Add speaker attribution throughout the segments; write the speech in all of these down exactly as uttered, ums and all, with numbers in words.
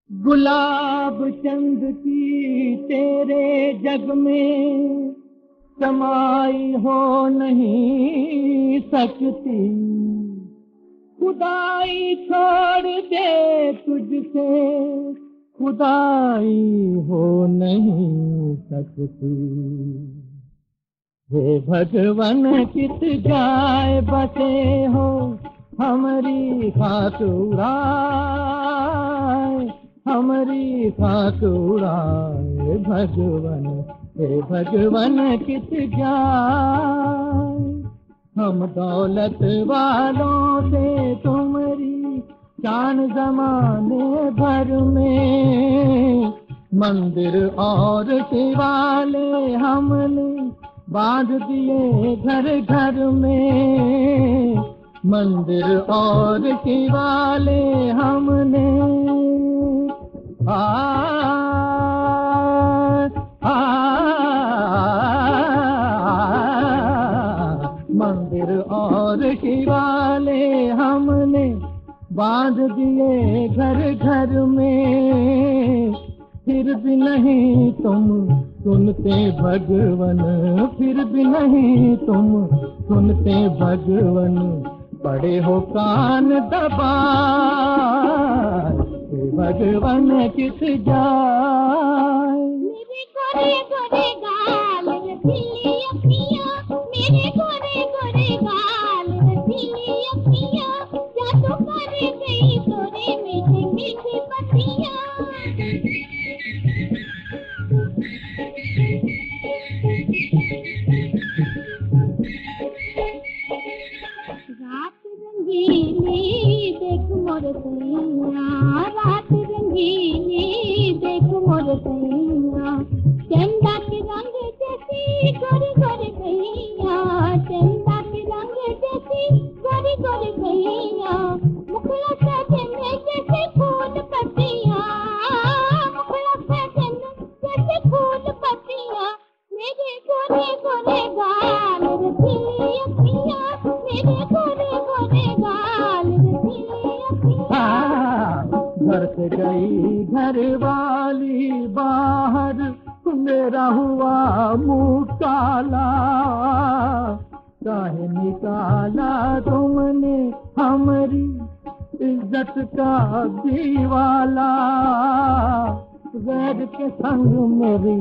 Speaker 1: गुलाब चंद की तेरे जग में समाई हो नहीं सकती, खुदाई छोड़ दे तुझसे खुदाई हो नहीं सकती। हे भगवन किस जाए बसे हो हमारी खाक उड़ाए, हमारी खाक उड़ाए भगवन। हे भगवन किस जाए हम दौलत वालों से तुम्हारी शान जमाने भर में, मंदिर और शिवालय हमने बांध दिए घर घर में, मंदिर और शिवालय हमने आ, आ, मंदिर और शिवालय हमने बांध दिए घर घर में, फिर भी नहीं तुम सुनते भगवन, फिर भी नहीं तुम सुनते भगवन, पड़े हो कान दबाए भगवन किस जाए।
Speaker 2: मेरे गोरे गोरे गाल रसीली अखियाँ, मेरे गोरे गोरे गाल रसीली अखियाँ, जादू कर गई तोरे मीठी मीठी पतियाँ। रात रंगीली देख मोर सैया, रात रंगीली देख मोर सैया, चंदा के रंग जैसी गोरी गोरी सैया, चंदा के रंग जैसी गोरी गोरी सैया, मुखड़ा सजने जैसे फूल पत्तियाँ, मुखड़ा सजने जैसे फूल पत्तियाँ, मेरे गोरे गोरे गाल रसीली अखियाँ, मेरे गोरे गोरे गाल रसीली अखियाँ।
Speaker 1: घर से गई घर वाली बाहर, मेरा हुआ मुँह काला, काहे निकाला तुमने हमारी इज्जत का दीवाला। गैर के संग मेरी,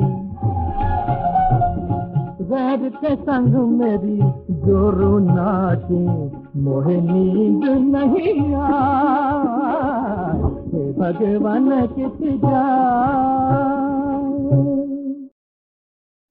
Speaker 1: गैर के संग मेरी जोरू नाचे मोहे नींद नहीं आए, भगवान किस जाए।